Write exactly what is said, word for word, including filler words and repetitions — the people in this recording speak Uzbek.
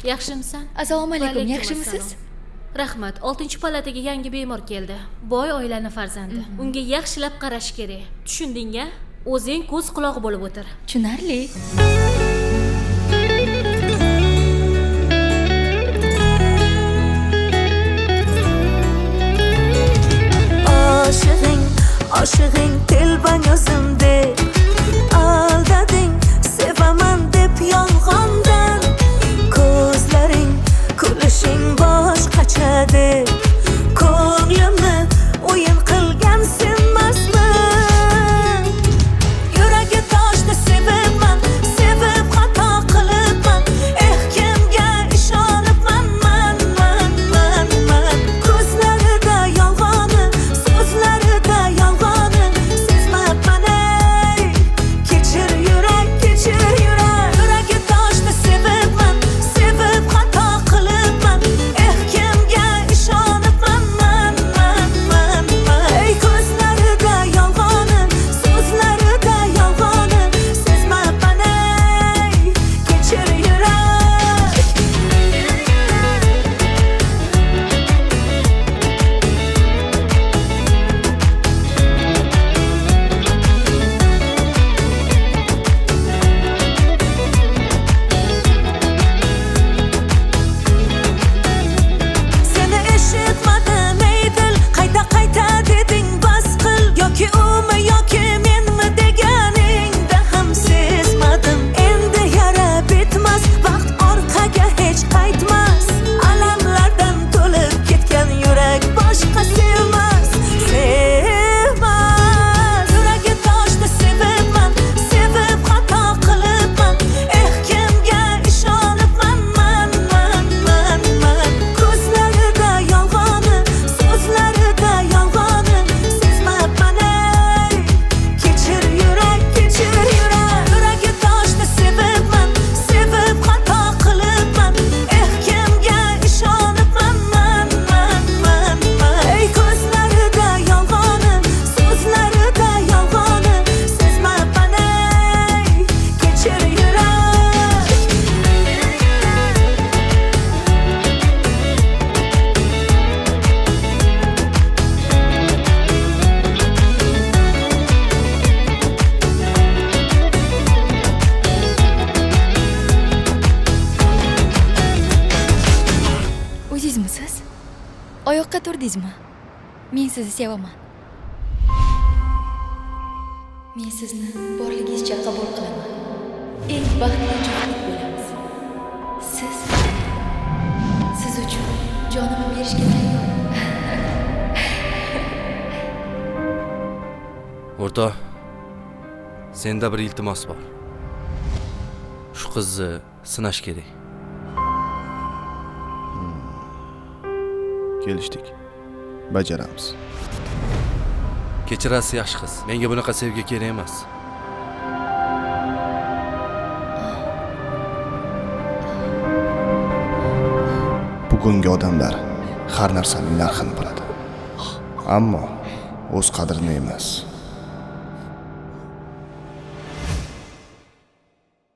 Yaxshimisan? Assalomu alaykum, yaxshimisiz? Rahmat. oltinchi palataga yangi bemor keldi. Boy oilani farzandi. Unga yaxshilab qarash kerak. Tushundingmi? O'zing ko'z quloq bo'lib o'tir. Tushunarli. Oshig'ing, oshig'ing telbang o'zimdek aldading, sevaman deb yolg'ondan. Ko'zlaring, kulishing boshqachadek, ko'nglimni o'yin qilgan senmasman. Yuragi toshda sevibman, sevib xato qilibman. Eh, kimga ishonibman, man, man, man, man. Ko'zlarida yolg'oni, so'zlarida yolg'oni sezmabman, ey. Kechir yurak, kechir yurak. Yuragi toshda sevibman, sevib xato qilibman. Eh, kimga ishonibman, man, man, man, man. Ey, ko'zlarida yolg'oni, so'zlarida yolg'oni sezmabman, ey. Kechir yurak. Seni eshitmadim ey dil, qayta qayta deding bas qil. Yoki umi yoki menmi deganingda ham sezmadim. Endi yara bitmas, vaqt orqaga hech qaytmas. Alamlardan to'lib ketgan yurak boshqa sevmas, sevmas. Yuragi toshda sevibman, sevib xato qilibman. Eh, kimga ishonibman, man, man, man, man. Ko'zlarida yolg'oni, so'zlarida yolg'oni sezmabman, ey. Kechir yurak, kechir yurak. Yuragi toshda sevibman, sevib xato qilibman. Eh, kimga ishonibman, man, man, man, man. Ey, ko'zlarida yolg'oni, so'zlarida yolg'oni sezmabman, ey. Kechir yurak. O'zingizmisiz? Oyoqqa turdingizmi? Men sizni sevaman. Men sizni borligingizcha qabul qilaman. Eng baxtli juftlik bo'lamiz. Siz siz uchun jonimni berishga tayyor. O'rta, senda bir iltimos bor. Shu qizni sinash kerak. Kelishdik. Bajaramiz. Kechirasiz yaxshi qiz. Menga bunaqa sevgi kerak emas. Bugungi odamlar har narsaning narxini biladi. Ammo o'z qadrini emas.